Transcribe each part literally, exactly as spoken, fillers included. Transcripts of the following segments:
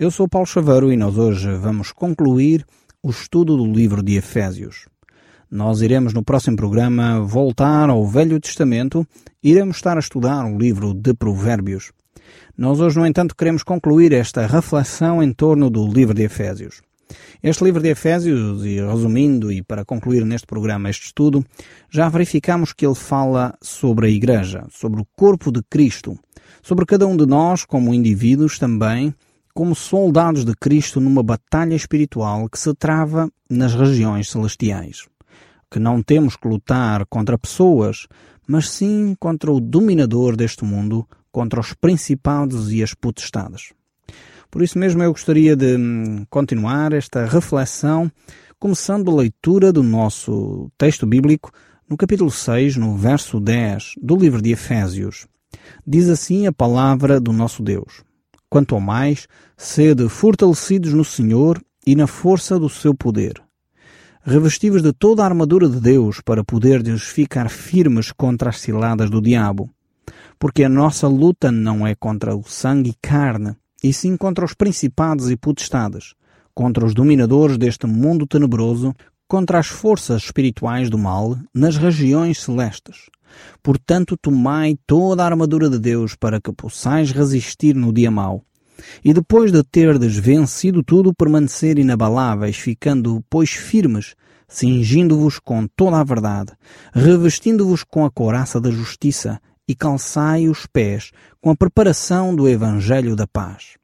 Eu sou Paulo Chaveiro e nós hoje vamos concluir o estudo do livro de Efésios. Nós iremos no próximo programa voltar ao Velho Testamento e iremos estar a estudar o livro de Provérbios. Nós hoje, no entanto, queremos concluir esta reflexão em torno do livro de Efésios. Este livro de Efésios, e resumindo e para concluir neste programa este estudo, já verificamos que ele fala sobre a Igreja, sobre o corpo de Cristo, sobre cada um de nós como indivíduos também, como soldados de Cristo numa batalha espiritual que se trava nas regiões celestiais. Que não temos que lutar contra pessoas, mas sim contra o dominador deste mundo, contra os principados e as potestades. Por isso mesmo eu gostaria de continuar esta reflexão, começando a leitura do nosso texto bíblico no capítulo seis, no verso dez do livro de Efésios. Diz assim a palavra do nosso Deus: Quanto ao mais, sede fortalecidos no Senhor e na força do seu poder, revestivos de toda a armadura de Deus para poderdes ficar firmes contra as ciladas do diabo. Porque a nossa luta não é contra o sangue e carne, e sim contra os principados e potestades, contra os dominadores deste mundo tenebroso, contra as forças espirituais do mal nas regiões celestes. Portanto, tomai toda a armadura de Deus para que possais resistir no dia mau. E depois de terdes vencido tudo, permanecer inabaláveis, ficando, pois, firmes, cingindo-vos com toda a verdade, revestindo-vos com a couraça da justiça, e calçai os pés com a preparação do Evangelho da paz.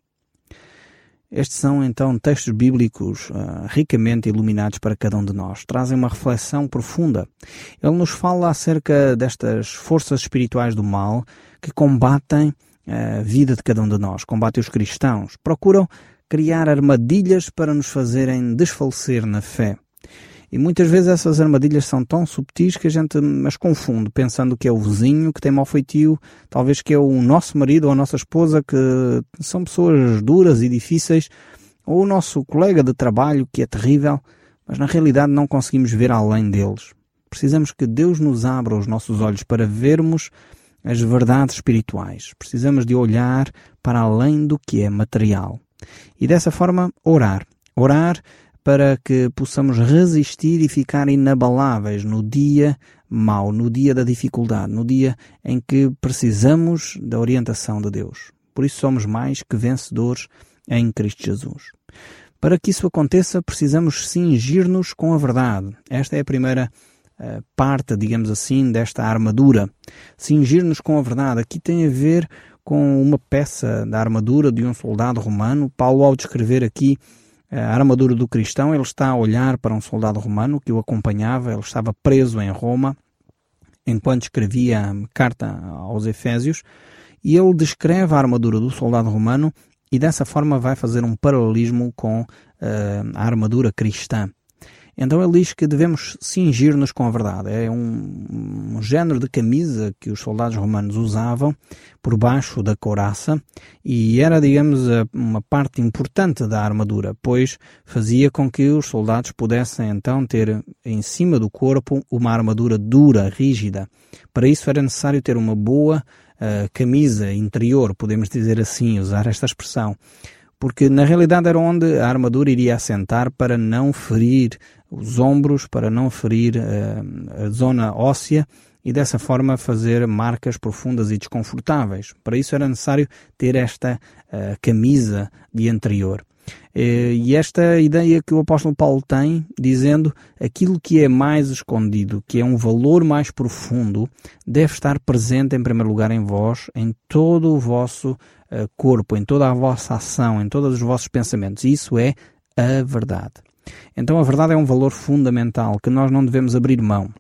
Estes são, então, textos bíblicos uh, ricamente iluminados para cada um de nós. Trazem uma reflexão profunda. Ele nos fala acerca destas forças espirituais do mal que combatem a vida de cada um de nós, combatem os cristãos, procuram criar armadilhas para nos fazerem desfalecer na fé. E muitas vezes essas armadilhas são tão subtis que a gente as confunde, pensando que é o vizinho que tem mau feitio, talvez que é o nosso marido ou a nossa esposa, que são pessoas duras e difíceis, ou o nosso colega de trabalho, que é terrível, mas na realidade não conseguimos ver além deles. Precisamos que Deus nos abra os nossos olhos para vermos as verdades espirituais. Precisamos de olhar para além do que é material. E dessa forma, orar. Orar para que possamos resistir e ficar inabaláveis no dia mau, no dia da dificuldade, no dia em que precisamos da orientação de Deus. Por isso somos mais que vencedores em Cristo Jesus. Para que isso aconteça, precisamos cingir-nos com a verdade. Esta é a primeira uh, parte, digamos assim, desta armadura. Cingir-nos com a verdade. Aqui tem a ver com uma peça da armadura de um soldado romano. Paulo, ao descrever aqui a armadura do cristão, ele está a olhar para um soldado romano que o acompanhava. Ele estava preso em Roma enquanto escrevia a carta aos Efésios, e ele descreve a armadura do soldado romano e dessa forma vai fazer um paralelismo com uh, a armadura cristã. Então ele diz que devemos cingir-nos com a verdade. É um, um género de camisa que os soldados romanos usavam por baixo da couraça e era, digamos, uma parte importante da armadura, pois fazia com que os soldados pudessem então ter em cima do corpo uma armadura dura, rígida. Para isso era necessário ter uma boa uh, camisa interior, podemos dizer assim, usar esta expressão. Porque na realidade era onde a armadura iria assentar para não ferir os ombros, para não ferir uh, a zona óssea e dessa forma fazer marcas profundas e desconfortáveis. Para isso era necessário ter esta uh, camisa de interior. Uh, e esta ideia que o apóstolo Paulo tem, dizendo aquilo que é mais escondido, que é um valor mais profundo, deve estar presente em primeiro lugar em vós, em todo o vosso uh, corpo, em toda a vossa ação, em todos os vossos pensamentos. E isso é a verdade. Então a verdade é um valor fundamental que nós não devemos abrir mão.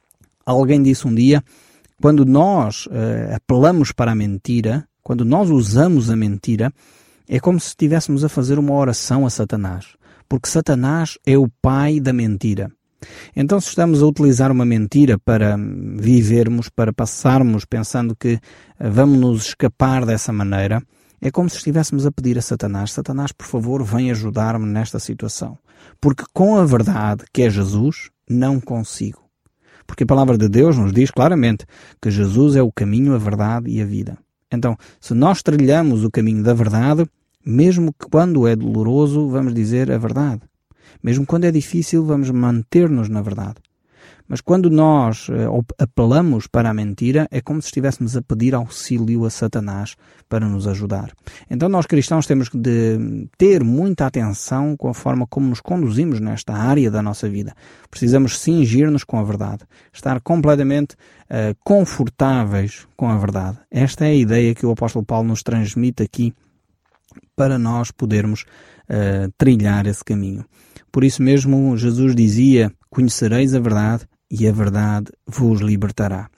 Alguém disse um dia, quando nós uh, apelamos para a mentira, quando nós usamos a mentira, é como se estivéssemos a fazer uma oração a Satanás, porque Satanás é o pai da mentira. Então, se estamos a utilizar uma mentira para vivermos, para passarmos pensando que vamos nos escapar dessa maneira, é como se estivéssemos a pedir a Satanás: Satanás, por favor, vem ajudar-me nesta situação. Porque com a verdade, que é Jesus, não consigo. Porque a palavra de Deus nos diz claramente que Jesus é o caminho, a verdade e a vida. Então, se nós trilhamos o caminho da verdade, Mesmo que quando é doloroso, vamos dizer a verdade. Mesmo quando é difícil, vamos manter-nos na verdade. Mas quando nós uh, apelamos para a mentira, é como se estivéssemos a pedir auxílio a Satanás para nos ajudar. Então nós cristãos temos de ter muita atenção com a forma como nos conduzimos nesta área da nossa vida. Precisamos cingir-nos com a verdade. Estar completamente uh, confortáveis com a verdade. Esta é a ideia que o apóstolo Paulo nos transmite aqui para nós podermos uh, trilhar esse caminho. Por isso mesmo Jesus dizia: conhecereis a verdade e a verdade vos libertará.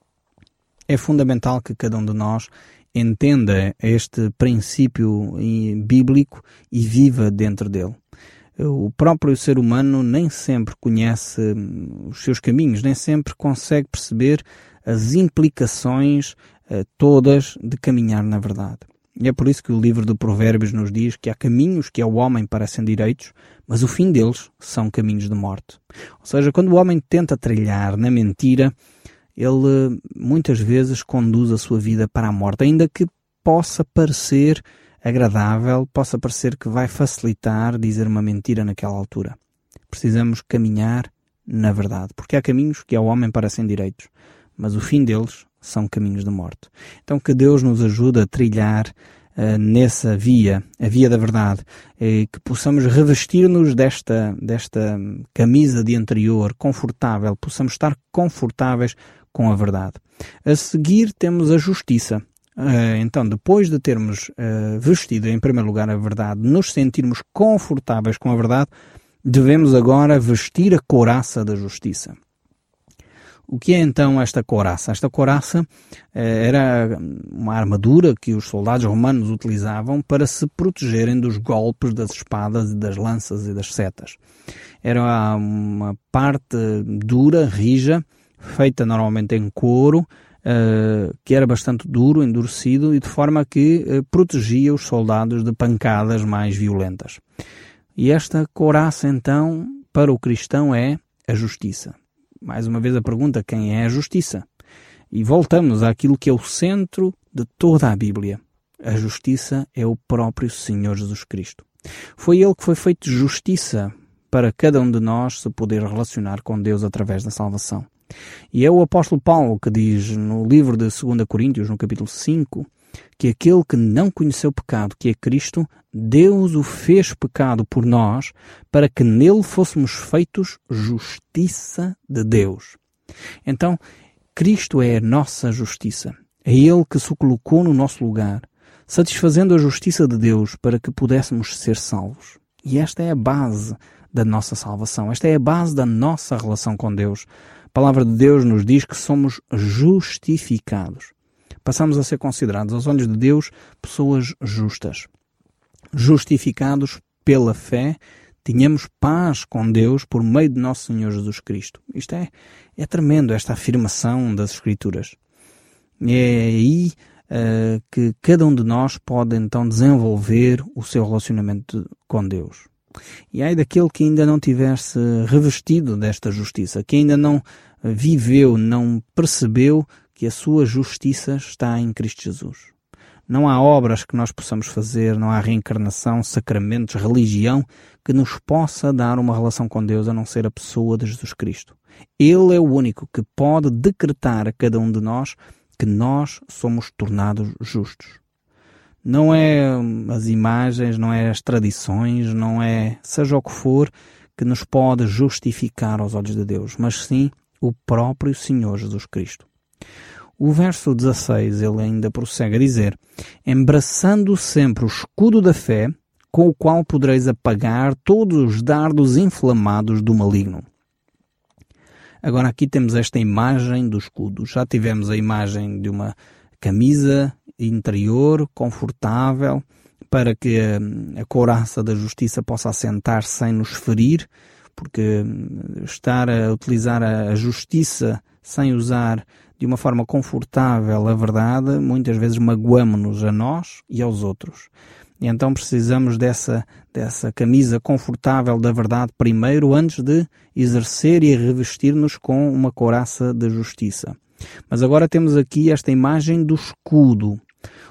É fundamental que cada um de nós entenda este princípio bíblico e viva dentro dele. O próprio ser humano nem sempre conhece os seus caminhos, nem sempre consegue perceber as implicações uh, todas de caminhar na verdade. E é por isso que o livro de Provérbios nos diz que há caminhos que ao homem parecem direitos, mas o fim deles são caminhos de morte. Ou seja, quando o homem tenta trilhar na mentira, ele muitas vezes conduz a sua vida para a morte, ainda que possa parecer agradável, possa parecer que vai facilitar dizer uma mentira naquela altura. Precisamos caminhar na verdade, porque há caminhos que ao homem parecem direitos, mas o fim deles são caminhos de morte. Então que Deus nos ajude a trilhar uh, nessa via, a via da verdade, e que possamos revestir-nos desta, desta camisa de interior confortável, possamos estar confortáveis com a verdade. A seguir temos a justiça. Uh, então, depois de termos uh, vestido em primeiro lugar a verdade, nos sentirmos confortáveis com a verdade, devemos agora vestir a couraça da justiça. O que é então esta couraça? Esta couraça eh, era uma armadura que os soldados romanos utilizavam para se protegerem dos golpes das espadas, das lanças e das setas. Era uma parte dura, rija, feita normalmente em couro, eh, que era bastante duro, endurecido, e de forma que eh, protegia os soldados de pancadas mais violentas. E esta couraça então, para o cristão, é a justiça. Mais uma vez a pergunta: quem é a justiça? E voltamos àquilo que é o centro de toda a Bíblia. A justiça é o próprio Senhor Jesus Cristo. Foi Ele que foi feito justiça para cada um de nós se poder relacionar com Deus através da salvação. E é o apóstolo Paulo que diz no livro de dois Coríntios, no capítulo cinco, que aquele que não conheceu pecado, que é Cristo, Deus o fez pecado por nós, para que nele fôssemos feitos justiça de Deus. Então, Cristo é a nossa justiça. É Ele que se colocou no nosso lugar, satisfazendo a justiça de Deus para que pudéssemos ser salvos. E esta é a base da nossa salvação. Esta é a base da nossa relação com Deus. A palavra de Deus nos diz que somos justificados. Passamos a ser considerados, aos olhos de Deus, pessoas justas. Justificados pela fé, tínhamos paz com Deus por meio de nosso Senhor Jesus Cristo. Isto é, é tremendo, esta afirmação das Escrituras. É aí uh, que cada um de nós pode então desenvolver o seu relacionamento com Deus. E ai daquele que ainda não tivesse revestido desta justiça, que ainda não viveu, não percebeu que a sua justiça está em Cristo Jesus. Não há obras que nós possamos fazer, não há reencarnação, sacramentos, religião que nos possa dar uma relação com Deus a não ser a pessoa de Jesus Cristo. Ele é o único que pode decretar a cada um de nós que nós somos tornados justos. Não é as imagens, não é as tradições, não é seja o que for que nos pode justificar aos olhos de Deus, mas sim o próprio Senhor Jesus Cristo. O verso dezasseis, ele ainda prossegue a dizer: embraçando sempre o escudo da fé, com o qual podereis apagar todos os dardos inflamados do maligno. Agora aqui temos esta imagem do escudo. Já tivemos a imagem de uma camisa interior, confortável, para que a, a couraça da justiça possa assentar sem nos ferir, porque estar a utilizar a, a justiça sem usar de uma forma confortável a verdade, muitas vezes magoamos-nos a nós e aos outros. E então precisamos dessa, dessa camisa confortável da verdade primeiro, antes de exercer e revestir-nos com uma couraça de justiça. Mas agora temos aqui esta imagem do escudo.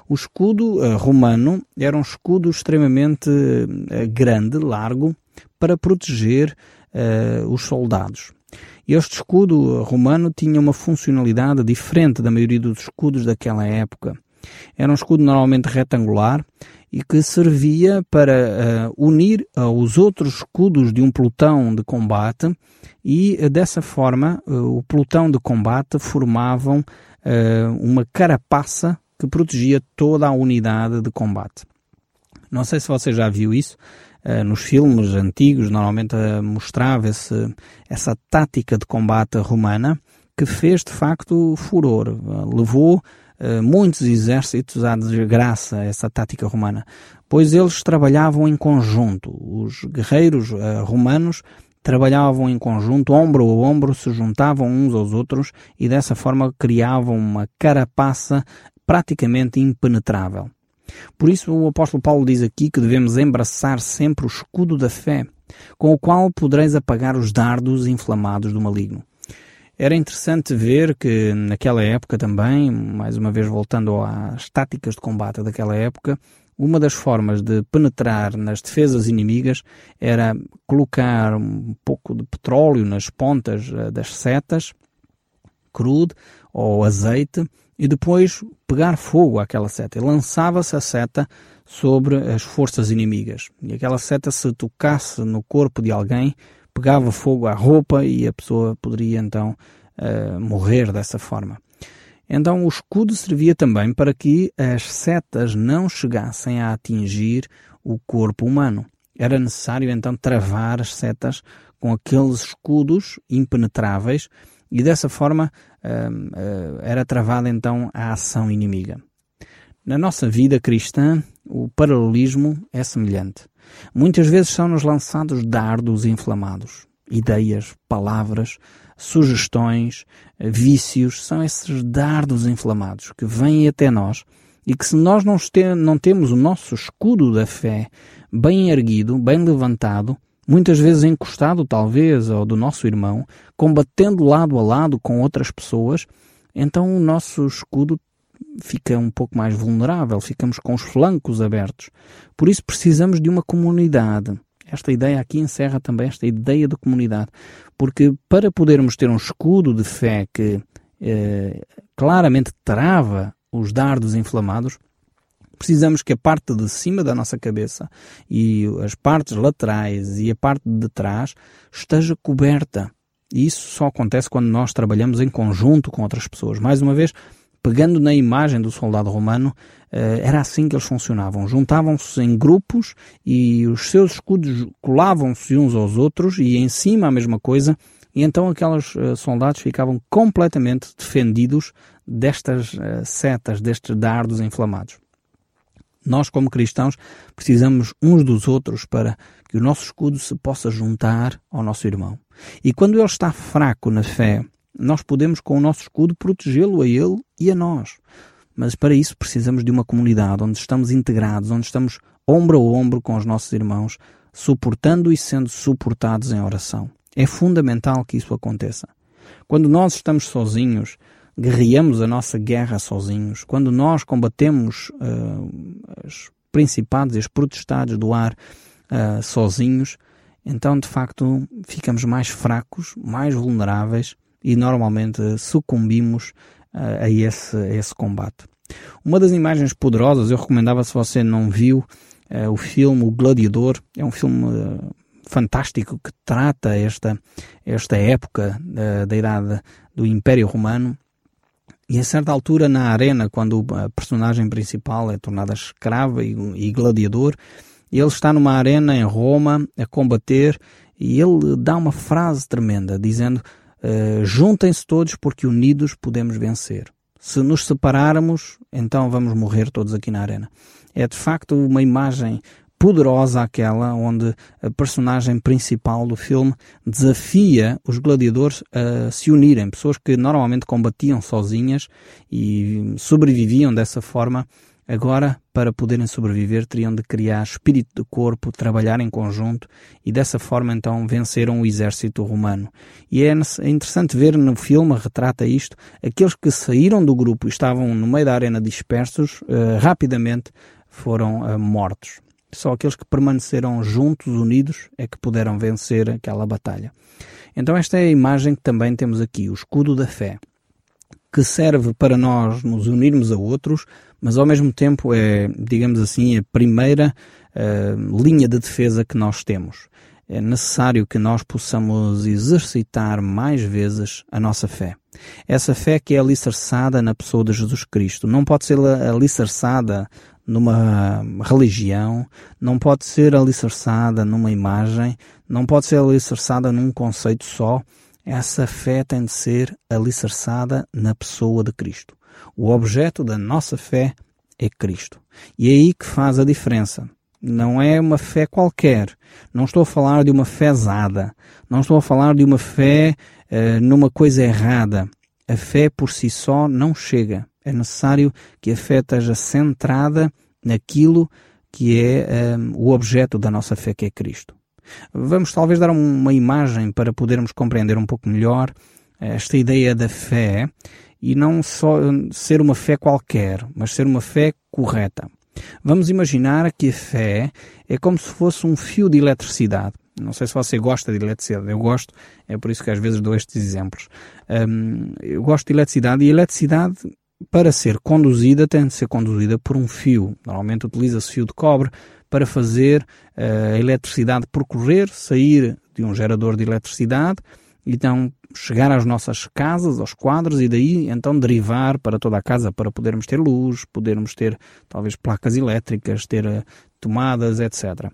O escudo uh, romano era um escudo extremamente uh, grande, largo, para proteger uh, os soldados. Este escudo romano tinha uma funcionalidade diferente da maioria dos escudos daquela época. Era um escudo normalmente retangular e que servia para uh, unir aos outros escudos de um pelotão de combate e, uh, dessa forma, uh, o pelotão de combate formavam uh, uma carapaça que protegia toda a unidade de combate. Não sei se você já viu isso. Uh, nos filmes antigos, normalmente uh, mostrava esse, essa tática de combate romana que fez, de facto, furor. Uh, levou uh, muitos exércitos à desgraça, essa tática romana, pois eles trabalhavam em conjunto. Os guerreiros uh, romanos trabalhavam em conjunto, ombro a ombro, se juntavam uns aos outros e dessa forma criavam uma carapaça praticamente impenetrável. Por isso o apóstolo Paulo diz aqui que devemos embraçar sempre o escudo da fé, com o qual podereis apagar os dardos inflamados do maligno. Era interessante ver que naquela época também, mais uma vez voltando às táticas de combate daquela época, uma das formas de penetrar nas defesas inimigas era colocar um pouco de petróleo nas pontas das setas, crudo ou azeite, e depois pegar fogo àquela seta. E lançava-se a seta sobre as forças inimigas. E aquela seta, se tocasse no corpo de alguém, pegava fogo à roupa e a pessoa poderia então uh, morrer dessa forma. Então o escudo servia também para que as setas não chegassem a atingir o corpo humano. Era necessário então travar as setas com aqueles escudos impenetráveis e dessa forma uh, uh, era travada então a ação inimiga. Na nossa vida cristã, o paralelismo é semelhante. Muitas vezes são-nos lançados dardos inflamados, ideias, palavras, sugestões, vícios, são esses dardos inflamados que vêm até nós e que se nós não, te- não temos o nosso escudo da fé bem erguido, bem levantado, muitas vezes encostado talvez ao do nosso irmão, combatendo lado a lado com outras pessoas, então o nosso escudo fica um pouco mais vulnerável, ficamos com os flancos abertos. Por isso precisamos de uma comunidade. Esta ideia aqui encerra também esta ideia de comunidade, porque para podermos ter um escudo de fé que eh, claramente trava os dardos inflamados, precisamos que a parte de cima da nossa cabeça e as partes laterais e a parte de trás esteja coberta. E isso só acontece quando nós trabalhamos em conjunto com outras pessoas. Mais uma vez, pegando na imagem do soldado romano, era assim que eles funcionavam. Juntavam-se em grupos e os seus escudos colavam-se uns aos outros e em cima a mesma coisa. E então aqueles soldados ficavam completamente defendidos destas setas, destes dardos inflamados. Nós, como cristãos, precisamos uns dos outros para que o nosso escudo se possa juntar ao nosso irmão. E quando ele está fraco na fé, nós podemos, com o nosso escudo, protegê-lo a ele e a nós. Mas para isso precisamos de uma comunidade onde estamos integrados, onde estamos ombro a ombro com os nossos irmãos, suportando e sendo suportados em oração. É fundamental que isso aconteça. Quando nós estamos sozinhos, guerreamos a nossa guerra sozinhos, quando nós combatemos uh, os principados e os potestades do ar uh, sozinhos, então de facto ficamos mais fracos, mais vulneráveis e normalmente sucumbimos uh, a, esse, a esse combate. Uma das imagens poderosas, eu recomendava, se você não viu uh, o filme O Gladiador, é um filme uh, fantástico que trata esta, esta época uh, da idade do Império Romano. E a certa altura na arena, quando a personagem principal é tornada escrava e, e gladiador, ele está numa arena em Roma a combater e ele dá uma frase tremenda, dizendo uh, juntem-se todos porque unidos podemos vencer. Se nos separarmos, então vamos morrer todos aqui na arena. É de facto uma imagem poderosa aquela onde a personagem principal do filme desafia os gladiadores a se unirem, pessoas que normalmente combatiam sozinhas e sobreviviam dessa forma Agora, para poderem sobreviver, teriam de criar espírito de corpo, trabalhar em conjunto e dessa forma então venceram o exército romano. E é interessante ver no filme, retrata isto, aqueles que saíram do grupo e estavam no meio da arena dispersos, uh, rapidamente foram uh, mortos. Só aqueles que permaneceram juntos, unidos, é que puderam vencer aquela batalha. Então esta é a imagem que também temos aqui, o escudo da fé, que serve para nós nos unirmos a outros, mas ao mesmo tempo é, digamos assim, a primeira uh, linha de defesa que nós temos. É necessário que nós possamos exercitar mais vezes a nossa fé. Essa fé que é alicerçada na pessoa de Jesus Cristo. Não pode ser alicerçada numa religião, não pode ser alicerçada numa imagem, não pode ser alicerçada num conceito só. Essa fé tem de ser alicerçada na pessoa de Cristo. O objeto da nossa fé é Cristo. E é aí que faz a diferença. Não é uma fé qualquer. Não estou a falar de uma fezada. Não estou a falar de uma fé uh, numa coisa errada. A fé por si só não chega. É necessário que a fé esteja centrada naquilo que é um, o objeto da nossa fé, que é Cristo. Vamos talvez dar uma imagem para podermos compreender um pouco melhor esta ideia da fé e não só ser uma fé qualquer, mas ser uma fé correta. Vamos imaginar que a fé é como se fosse um fio de eletricidade. Não sei se você gosta de eletricidade, eu gosto, é por isso que às vezes dou estes exemplos. Um, eu gosto de eletricidade e a eletricidade, para ser conduzida, tem de ser conduzida por um fio. Normalmente utiliza-se fio de cobre para fazer uh, a eletricidade percorrer, sair de um gerador de eletricidade, então chegar às nossas casas, aos quadros, e daí então derivar para toda a casa para podermos ter luz, podermos ter talvez placas elétricas, ter uh, tomadas, etcétera.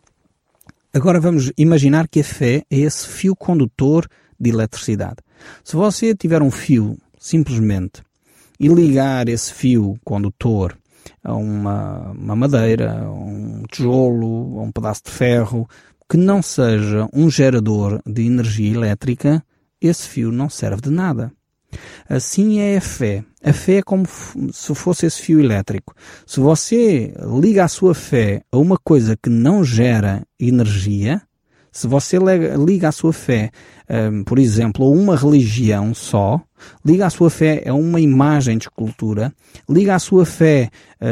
Agora vamos imaginar que a fé é esse fio condutor de eletricidade. Se você tiver um fio, simplesmente, e ligar esse fio condutor a uma, uma madeira, a um tijolo, a um pedaço de ferro, que não seja um gerador de energia elétrica, esse fio não serve de nada. Assim é a fé. A fé é como se fosse esse fio elétrico. Se você liga a sua fé a uma coisa que não gera energia, se você liga a sua fé, um, por exemplo, a uma religião só, liga a sua fé a uma imagem de escultura, liga a sua fé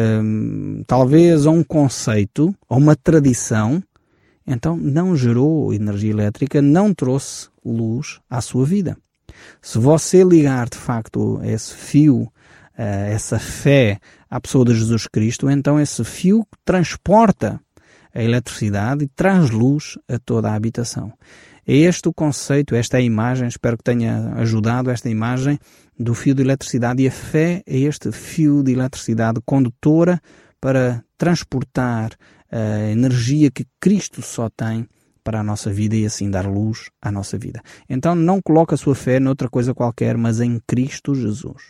um, talvez a um conceito, a uma tradição, então não gerou energia elétrica, não trouxe luz à sua vida. Se você ligar de facto esse fio, uh, essa fé à pessoa de Jesus Cristo, então esse fio transporta a eletricidade e traz luz a toda a habitação. É este o conceito, esta é a imagem, espero que tenha ajudado esta imagem do fio de eletricidade, e a fé é este fio de eletricidade condutora para transportar a energia que Cristo só tem para a nossa vida e assim dar luz à nossa vida. Então não coloque a sua fé noutra coisa qualquer, mas em Cristo Jesus.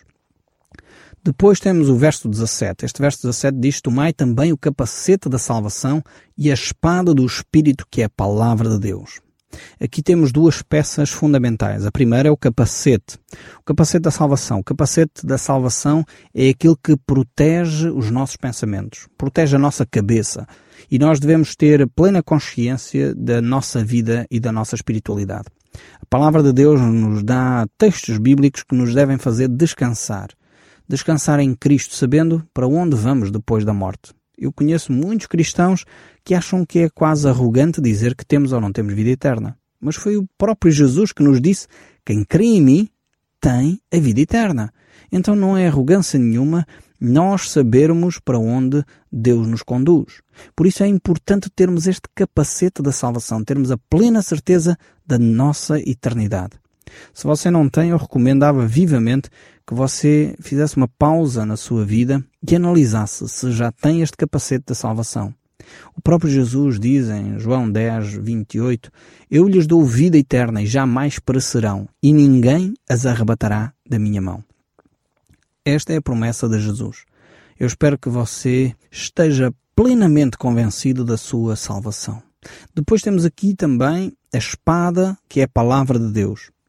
Depois temos o verso dezassete. Este verso dezassete diz: tomai também o capacete da salvação e a espada do Espírito, que é a palavra de Deus. Aqui temos duas peças fundamentais. A primeira é o capacete. O capacete da salvação. O capacete da salvação é aquilo que protege os nossos pensamentos, protege a nossa cabeça. E nós devemos ter plena consciência da nossa vida e da nossa espiritualidade. A palavra de Deus nos dá textos bíblicos que nos devem fazer descansar. Descansar em Cristo, sabendo para onde vamos depois da morte. Eu conheço muitos cristãos que acham que é quase arrogante dizer que temos ou não temos vida eterna. Mas foi o próprio Jesus que nos disse: quem crê em mim tem a vida eterna. Então não é arrogância nenhuma nós sabermos para onde Deus nos conduz. Por isso é importante termos este capacete da salvação, termos a plena certeza da nossa eternidade. Se você não tem, eu recomendava vivamente que você fizesse uma pausa na sua vida e analisasse se já tem este capacete da salvação. O próprio Jesus diz em João dez, vinte e oito, eu lhes dou vida eterna e jamais perecerão, e ninguém as arrebatará da minha mão. Esta é a promessa de Jesus. Eu espero que você esteja plenamente convencido da sua salvação. Depois temos aqui também a espada, que é a palavra de Deus.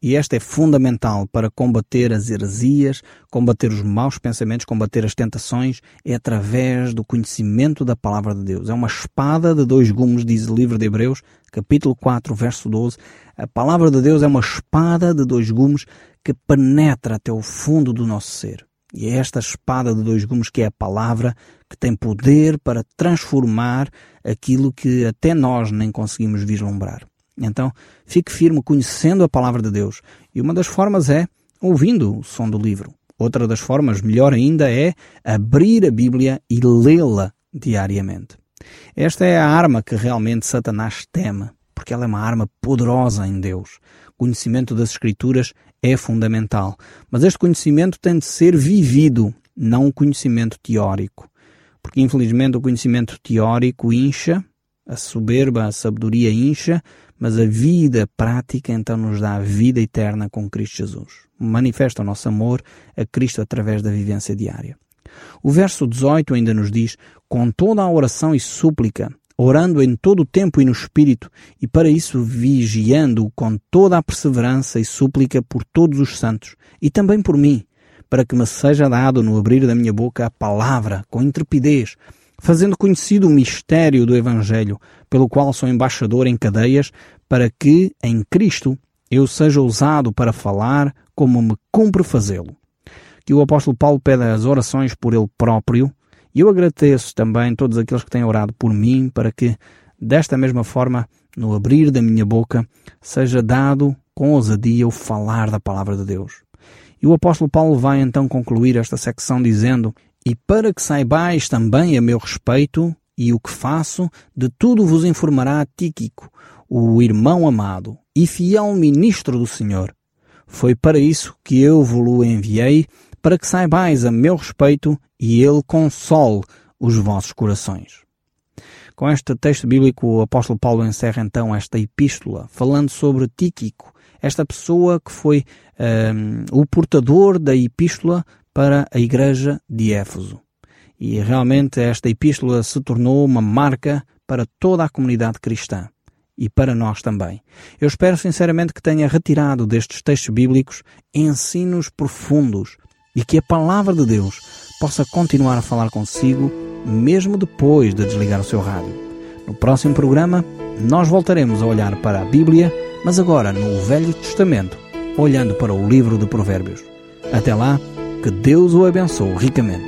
E esta é fundamental para combater as heresias, combater os maus pensamentos, combater as tentações, é através do conhecimento da palavra de Deus. É uma espada de dois gumes, diz o livro de Hebreus, capítulo quatro, verso doze. A palavra de Deus é uma espada de dois gumes que penetra até o fundo do nosso ser. E é esta espada de dois gumes que é a palavra que tem poder para transformar aquilo que até nós nem conseguimos vislumbrar. Então, fique firme conhecendo a palavra de Deus. E uma das formas é ouvindo o som do livro. Outra das formas, melhor ainda, é abrir a Bíblia e lê-la diariamente. Esta é a arma que realmente Satanás teme, porque ela é uma arma poderosa em Deus. O conhecimento das Escrituras é fundamental, mas este conhecimento tem de ser vivido, não um conhecimento teórico. Porque, infelizmente, o conhecimento teórico incha, a soberba, a sabedoria incha, mas a vida prática então nos dá a vida eterna com Cristo Jesus. Manifesta o nosso amor a Cristo através da vivência diária. O verso dezoito ainda nos diz: com toda a oração e súplica, orando em todo o tempo e no Espírito, e para isso vigiando com toda a perseverança e súplica por todos os santos, e também por mim, para que me seja dado no abrir da minha boca a palavra com intrepidez, fazendo conhecido o mistério do Evangelho, pelo qual sou embaixador em cadeias, para que, em Cristo, eu seja usado para falar como me cumpre fazê-lo. Que o apóstolo Paulo pede as orações por ele próprio, e eu agradeço também a todos aqueles que têm orado por mim, para que, desta mesma forma, no abrir da minha boca, seja dado com ousadia o falar da palavra de Deus. E o apóstolo Paulo vai então concluir esta secção dizendo: e para que saibais também a meu respeito e o que faço, de tudo vos informará Tíquico, o irmão amado e fiel ministro do Senhor. Foi para isso que eu vos enviei, para que saibais a meu respeito e ele console os vossos corações. Com este texto bíblico, o apóstolo Paulo encerra então esta epístola, falando sobre Tíquico, esta pessoa que foi um, o portador da epístola para a igreja de Éfeso. E realmente esta epístola se tornou uma marca para toda a comunidade cristã e para nós também. Eu espero sinceramente que tenha retirado destes textos bíblicos ensinos profundos e que a palavra de Deus possa continuar a falar consigo mesmo depois de desligar o seu rádio. No próximo programa nós voltaremos a olhar para a Bíblia, mas agora no Velho Testamento, olhando para o livro de Provérbios. Até lá, que Deus o abençoe ricamente.